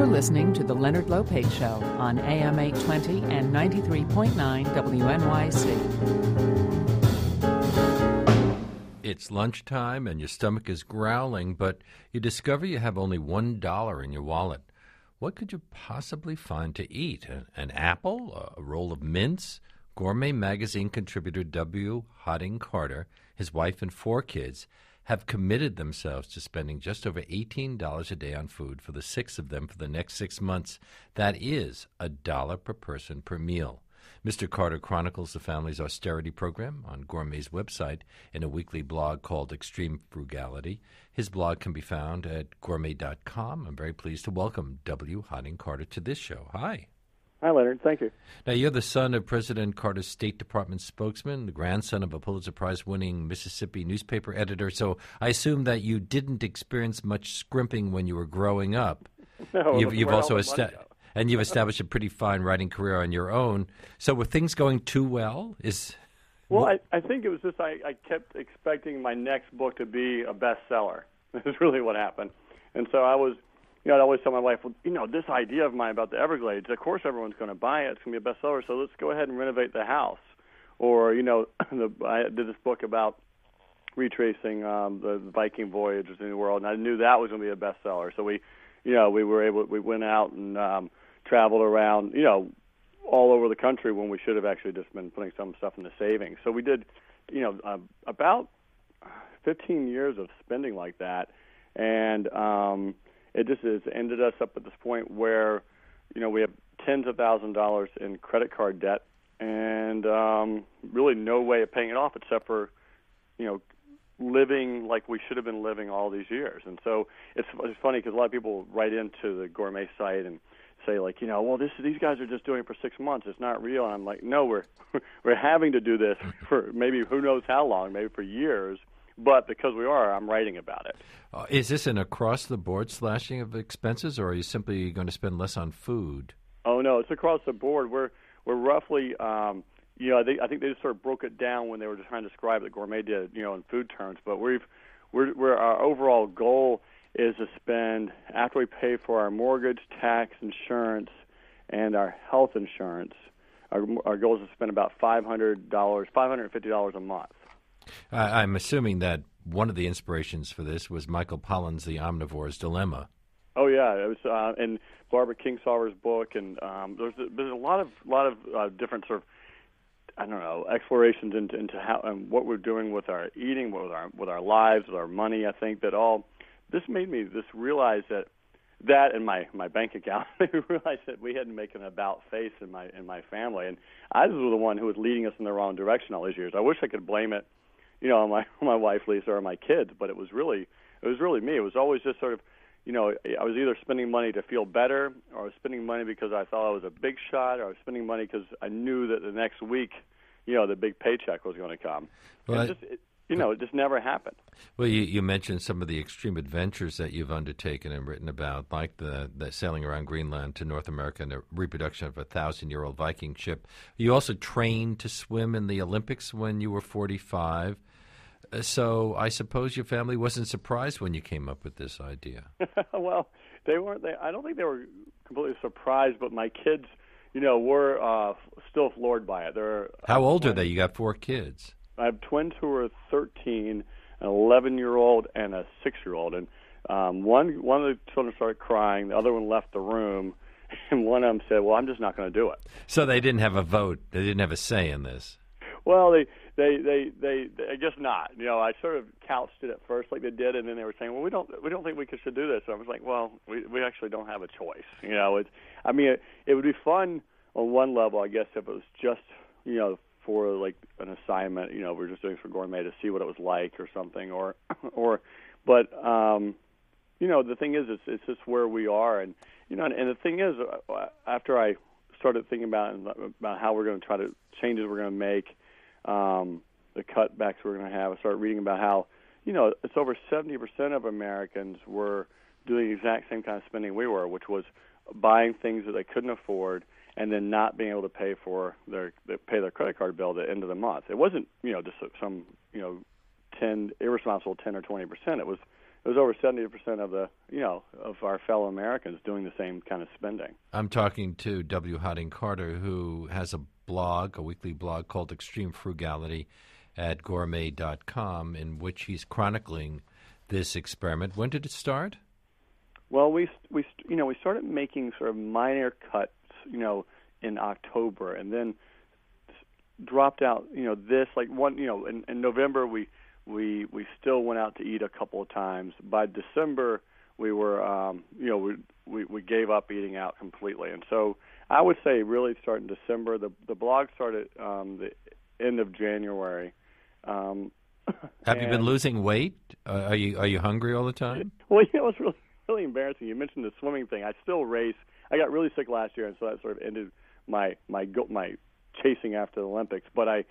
You're listening to The Leonard Lopate Show on AM 820 and 93.9 WNYC. It's lunchtime and your stomach is growling, but you discover you have only $1 in your wallet. What could you possibly find to eat? An apple? A roll of mints? Gourmet magazine contributor W. Hodding Carter, his wife and 4 kids, have committed themselves to spending just over $18 a day on food for the 6 of them for the next 6 months. That is $1 per person per meal. Mr. Carter chronicles the family's austerity program on Gourmet's website in a weekly blog called Extreme Frugality. His blog can be found at gourmet.com. I'm very pleased to welcome W. Hodding Carter to this show. Hi. Hi, Leonard. Thank you. Now, you're the son of President Carter's State Department spokesman, the grandson of a Pulitzer Prize-winning Mississippi newspaper editor, so I assume that you didn't experience much scrimping when you were growing up. No, You've also you've established a pretty fine writing career on your own. So were things going too well? Well, I think it was just I kept expecting my next book to be a bestseller. That's really what happened. And so I was... I'd always tell my wife, well, this idea of mine about the Everglades, of course everyone's going to buy it. It's going to be a bestseller, so let's go ahead and renovate the house. Or, I did this book about retracing the Viking voyages in the world, and I knew that was going to be a bestseller. So we went out and traveled around, all over the country when we should have actually just been putting some stuff in the savings. So we did, about 15 years of spending like that, and it just has ended us up at this point where, we have tens of thousands of dollars in credit card debt and really no way of paying it off except for, living like we should have been living all these years. And so it's funny because a lot of people write into the Gourmet site and say these guys are just doing it for 6 months. It's not real. And I'm like, no, we're having to do this for maybe who knows how long, maybe for years. But because we are, I'm writing about it. Is this an across-the-board slashing of expenses, or are you simply going to spend less on food? Oh no, it's across the board. We're roughly, I think they just sort of broke it down when they were just trying to describe it. Gourmet did, in food terms. But our overall goal is to spend after we pay for our mortgage, tax, insurance, and our health insurance. Our goal is to spend about $550 a month. I'm assuming that one of the inspirations for this was Michael Pollan's The Omnivore's Dilemma. Oh yeah, it was in Barbara Kingsolver's book, and there's a lot of different sort of explorations into how and what we're doing with our eating, with our lives, with our money. I think that all this made me just realize that in my bank account, I realized that we had to make an about face in my family, and I was the one who was leading us in the wrong direction all these years. I wish I could blame it, on my wife Lisa or my kids, but it was really me. It was always just sort of, I was either spending money to feel better, or I was spending money because I thought I was a big shot, or I was spending money because I knew that the next week, the big paycheck was going to come. Well, it just never happened. Well, you mentioned some of the extreme adventures that you've undertaken and written about, like the sailing around Greenland to North America and the reproduction of a 1,000-year-old Viking ship. You also trained to swim in the Olympics when you were 45. So I suppose your family wasn't surprised when you came up with this idea. Well, they weren't. I don't think they were completely surprised, but my kids, were still floored by it. How old are they? You got 4 kids. I have twins who are 13, an 11-year-old, and a 6-year-old. And one of the children started crying. The other one left the room, and one of them said, "Well, I'm just not going to do it." So they didn't have a vote. They didn't have a say in this. Well, they I guess not. I sort of couched it at first like they did, and then they were saying, "Well, we don't think we should do this." And I was like, "Well, we actually don't have a choice." It would be fun on one level, I guess, if it was just for like an assignment. We're just doing it for Gourmet to see what it was like or something, but the thing is, it's just where we are, and and the thing is, after I started thinking about how we're going to try to changes we're going to make. The cutbacks we're going to have. I started reading about how, it's over 70% of Americans were doing the exact same kind of spending we were, which was buying things that they couldn't afford and then not being able to pay their credit card bill at the end of the month. It wasn't, just some, irresponsible 10 or 20%. It was, there's over 70% of the of our fellow Americans doing the same kind of spending. I'm talking to W. Harding Carter, who has a blog, a weekly blog called Extreme Frugality at gourmet.com, in which he's chronicling this experiment. When did it start? Well, we started making sort of minor cuts, in October, and then dropped out, this like one, in November we still went out to eat a couple of times. By December we were, we gave up eating out completely, and so I would say really start in December. The blog started the end of January. Have you been losing weight? Are you hungry all the time? Well, it's really embarrassing. You mentioned the swimming thing. I still race. I got really sick last year, and so that sort of ended my chasing after the Olympics. But I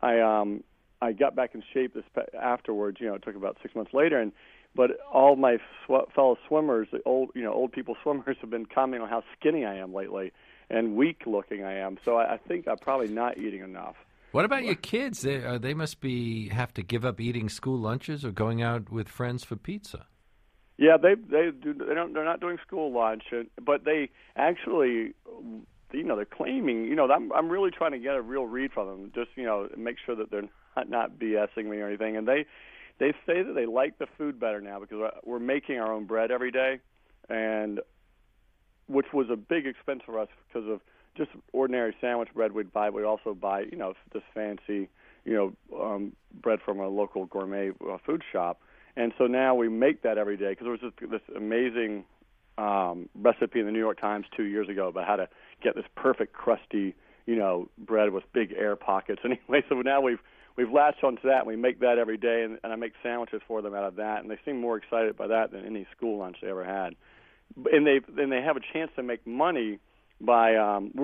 got back in shape afterwards. It took about 6 months later, but all my fellow swimmers, the old people swimmers, have been commenting on how skinny I am lately and weak looking I am. So I think I'm probably not eating enough. What about your kids? They must have to give up eating school lunches or going out with friends for pizza. Yeah, they do. They're not doing school lunch, but they actually, they're claiming. I'm really trying to get a real read from them. Just make sure that they're not BSing me or anything. And they say that they like the food better now because we're making our own bread every day, and which was a big expense for us because of just ordinary sandwich bread we'd buy. We'd also buy, this fancy, bread from a local gourmet food shop. And so now we make that every day because there was this amazing recipe in the New York Times 2 years ago about how to get this perfect crusty, bread with big air pockets. Anyway, so now we've latched onto that, and we make that every day, and I make sandwiches for them out of that, and they seem more excited by that than any school lunch they ever had. And they have a chance to make money by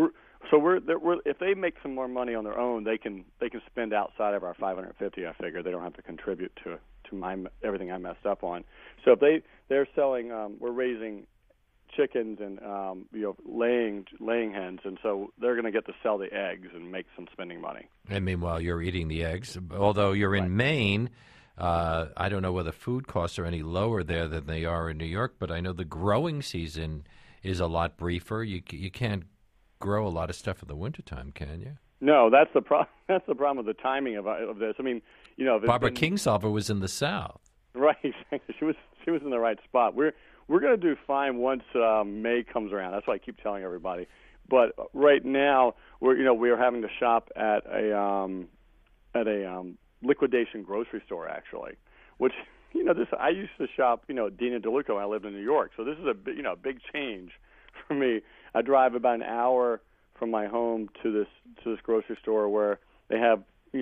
if they make some more money on their own, they can spend outside of our $550. I figure they don't have to contribute to everything I messed up on. So if they're selling, we're raising chickens and laying hens, and so they're going to get to sell the eggs and make some spending money. And meanwhile, you're eating the eggs. Although you're in Maine, I don't know whether food costs are any lower there than they are in New York, but I know the growing season is a lot briefer. You can't grow a lot of stuff in the wintertime, can you? No, that's the problem. That's the problem with the timing of this. I mean, Barbara Kingsolver was in the South, right? She was in the right spot. We're going to do fine once May comes around. That's what I keep telling everybody. But right now, we're having to shop at a liquidation grocery store actually, which I used to shop at Dina DeLuca when I lived in New York. So this is a big change for me. I drive about an hour from my home to this grocery store where they have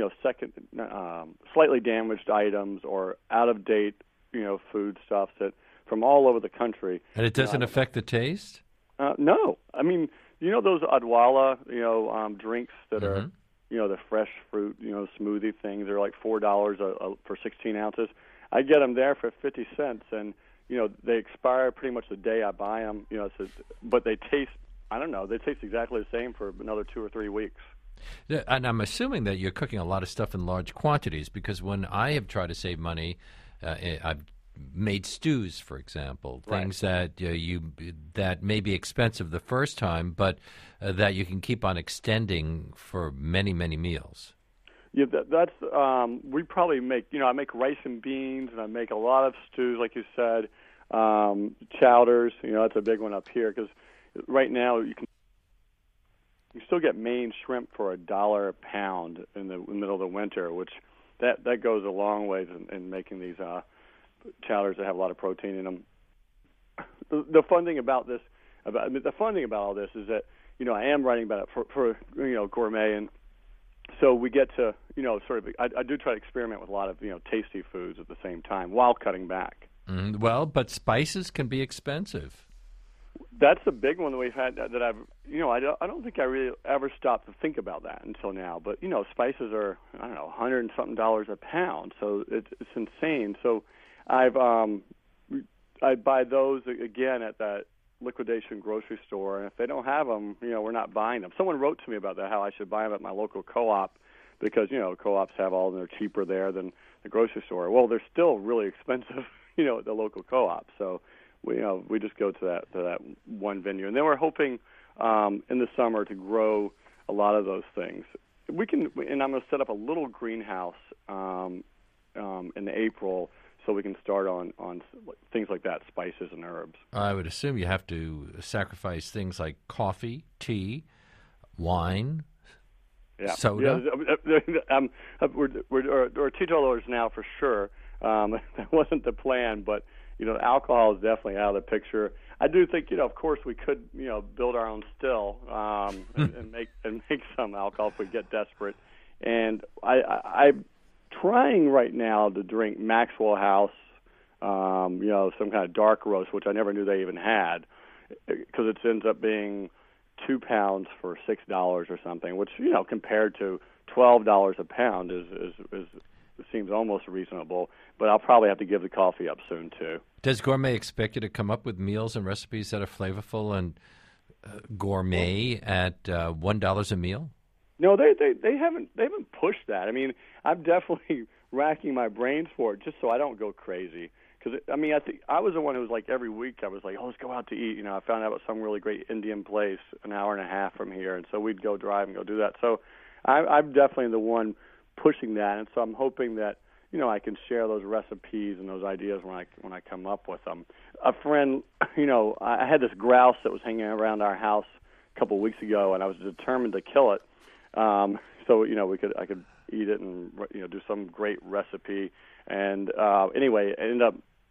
slightly damaged items or out of date food stuff that from all over the country. And it doesn't affect the taste? No, I mean those Adwala drinks that are the fresh fruit smoothie things. They're like $4 for 16 ounces. I get them there for 50 cents, and they expire pretty much the day I buy them. But they taste. I don't know. They taste exactly the same for another 2 or 3 weeks. And I'm assuming that you're cooking a lot of stuff in large quantities because when I have tried to save money, I've made stews, for example, things that that may be expensive the first time, but that you can keep on extending for many, many meals. Yeah, that's we probably make. I make rice and beans, and I make a lot of stews, like you said, chowders. That's a big one up here because right now you still get Maine shrimp for $1 a pound in the middle of the winter, which that goes a long ways in making these chowders that have a lot of protein in them. The fun thing about this, the fun thing about all this is that I am writing about it for gourmet, and so we get to sort of I do try to experiment with a lot of tasty foods at the same time while cutting back. Well, but spices can be expensive. That's the big one that we've had that I've I don't think I really ever stopped to think about that until now. But spices are $100 and something a pound, so it's insane. So I buy those again at that liquidation grocery store, and if they don't have them, we're not buying them. Someone wrote to me about that, how I should buy them at my local co-op because co-ops have all, they're cheaper there than the grocery store. Well, they're still really expensive, at the local co-op. So we just go to that one venue, and then we're hoping in the summer to grow a lot of those things. And I'm going to set up a little greenhouse in April, so we can start on things like that, spices and herbs. I would assume you have to sacrifice things like coffee, tea, wine, soda. Yeah, we're teetotalers now for sure. That wasn't the plan, but alcohol is definitely out of the picture. I do think, of course, we could, build our own still and make some alcohol if we get desperate. And I'm trying right now to drink Maxwell House, some kind of dark roast, which I never knew they even had, because it ends up being 2 pounds for $6 or something, which compared to $12 a pound is seems almost reasonable. But I'll probably have to give the coffee up soon too. Does Gourmet expect you to come up with meals and recipes that are flavorful and gourmet at $1 a meal? No, they haven't pushed that. I mean, I'm definitely racking my brains for it just so I don't go crazy. Because I think I was the one who was like every week I was like, let's go out to eat. I found out about some really great Indian place an hour and a half from here, and so we'd go drive and go do that. So I'm definitely the one pushing that, and so I'm hoping that I can share those recipes and those ideas when I come up with them. A friend, I had this grouse that was hanging around our house a couple of weeks ago, and I was determined to kill it. So I could eat it and do some great recipe. And anyway, I ended up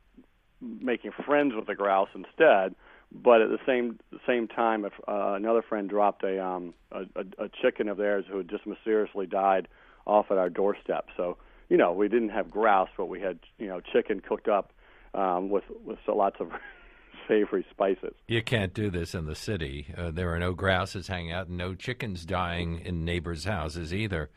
making friends with the grouse instead. But at the same time, another friend dropped a chicken of theirs who had just mysteriously died off at our doorstep. So we didn't have grouse, but we had chicken cooked up with lots of savory spices. You can't do this in the city. There are no grouses hanging out and no chickens dying in neighbors' houses either.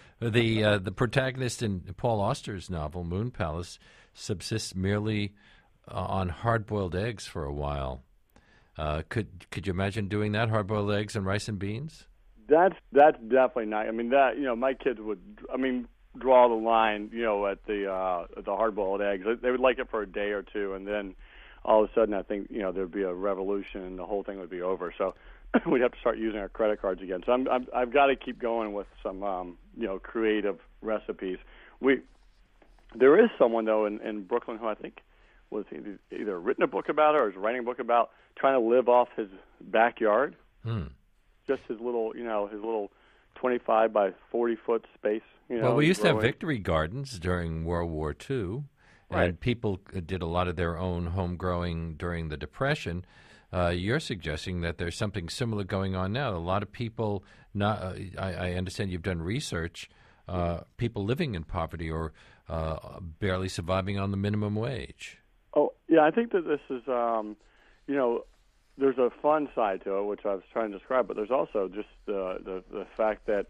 The protagonist in Paul Auster's novel, Moon Palace, subsists merely on hard-boiled eggs for a while. Could you imagine doing that, hard-boiled eggs and rice and beans? That's definitely not. I mean, that my kids would. I mean, draw the line, at the hard-boiled eggs. They would like it for a day or two, and then all of a sudden, I think there'd be a revolution, and the whole thing would be over. So we'd have to start using our credit cards again. So I've got to keep going with some creative recipes. There is someone though in Brooklyn who I think was either written a book about it or is writing a book about trying to live off his backyard. Just his little 25 by 40 foot space. Well, we used to have victory gardens during World War II, right. And people did a lot of their own home growing during the Depression. You're suggesting that there's something similar going on now. A lot of people, I understand you've done research, people living in poverty or barely surviving on the minimum wage. Oh, yeah, I think that this is, there's a fun side to it, which I was trying to describe, but there's also just the fact that,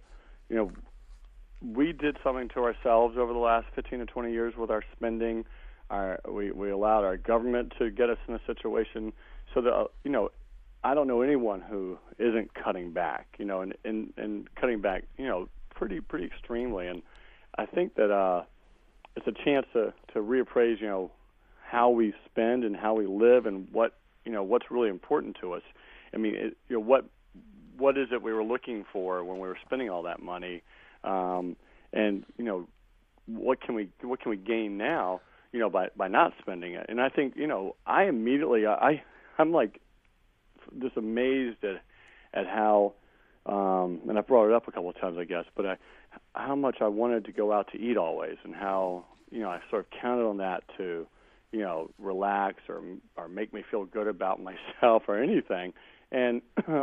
we did something to ourselves over the last 15 to 20 years with our spending. We allowed our government to get us in a situation so that, I don't know anyone who isn't cutting back, and cutting back, pretty extremely. And I think that it's a chance to reappraise, how we spend and how we live and what's really important to us. I mean, what is it we were looking for when we were spending all that money? And what can we gain now, by not spending it? And I think, I immediately, I'm like just amazed at how, and I brought it up a couple of times, I guess, but how much I wanted to go out to eat always, and how, I sort of counted on that to, relax or make me feel good about myself or anything. And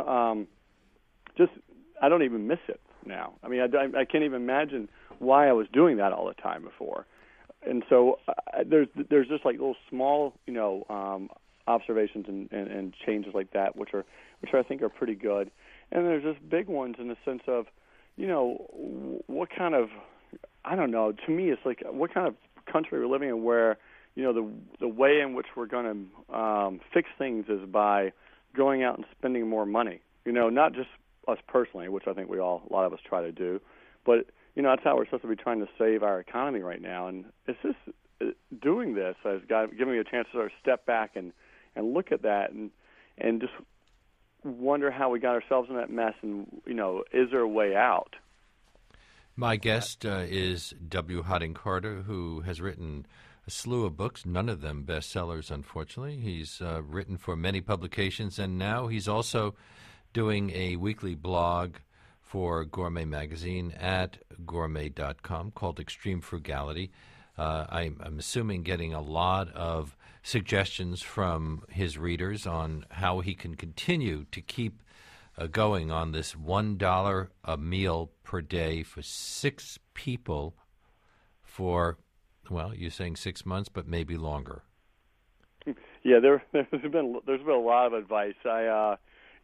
I don't even miss it now. I mean, I can't even imagine why I was doing that all the time before. And so there's just like little small, observations and changes like that, which I think are pretty good. And there's just big ones in the sense of, what kind of, I don't know, to me it's like what kind of country we're living in where, the way in which we're going to fix things is by going out and spending more money. Not just us personally, which I think a lot of us try to do, but that's how we're supposed to be trying to save our economy right now. And it's doing this has given me a chance to sort of step back and look at that and just wonder how we got ourselves in that mess, and is there a way out? My guest is W. Hodding Carter, who has written a slew of books, none of them bestsellers, unfortunately. He's written for many publications, and now he's also doing a weekly blog for Gourmet Magazine at gourmet.com called Extreme Frugality. I'm assuming getting a lot of suggestions from his readers on how he can continue to keep going on this $1 a meal per day for 6 people for, well, you're saying 6 months, but maybe longer. Yeah, there's been a lot of advice. From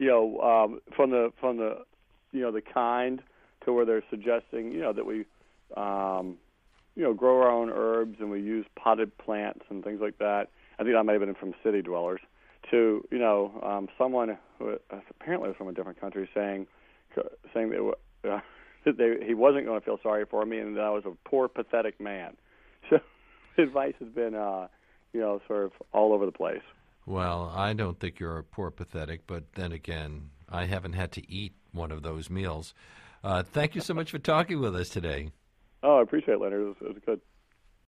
the the kind to where they're suggesting that we grow our own herbs and we use potted plants and things like that. I think that may have been from City Dwellers. To someone who apparently was from a different country saying that he wasn't going to feel sorry for me and that I was a poor, pathetic man. So advice has been sort of all over the place. Well, I don't think you're poor, pathetic, but then again, I haven't had to eat one of those meals. Thank you so much for talking with us today. Oh, I appreciate it, Leonard. It was good.